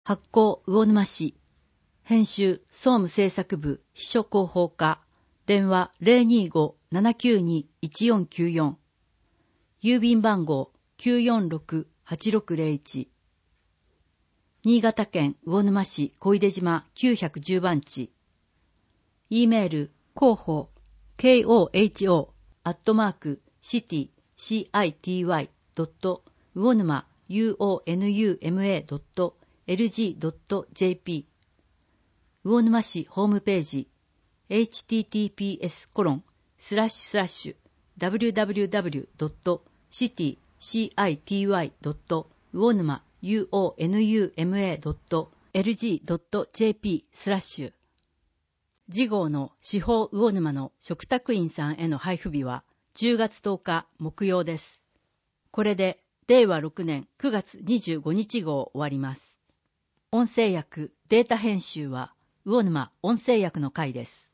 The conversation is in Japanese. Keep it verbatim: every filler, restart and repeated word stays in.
発行魚沼市。編集総務制作部秘書広報課。電話 ゼロにーごー ななきゅうに いちよんきゅうよん。郵便番号 きゅうよんろく はちろくゼロいち。新潟県魚沼市小出島きゅうひゃくじゅう番地。E メール広報 ケーオーエイチオー アットマークシティ シーアイティーワイ ドット 魚沼 ユーオーエヌユーエムエー ドット エルジー ドット ジェーピー。魚沼市ホームページ エイチティーティーピーエスコロンスラッシュスラッシュ ダブリューダブリューダブリュー ドット シティ シーアイティーワイ ドット 魚沼 ユーオーエヌユーエムエー ドット エルジー ドット ジェーピー スラッシュ。次号の司法魚沼の食卓員さんへの配布日はじゅうがつとおか木曜です。これでれいわろくねんくがつにじゅうごにち号終わります。音声訳データ編集は魚沼音声訳の会です。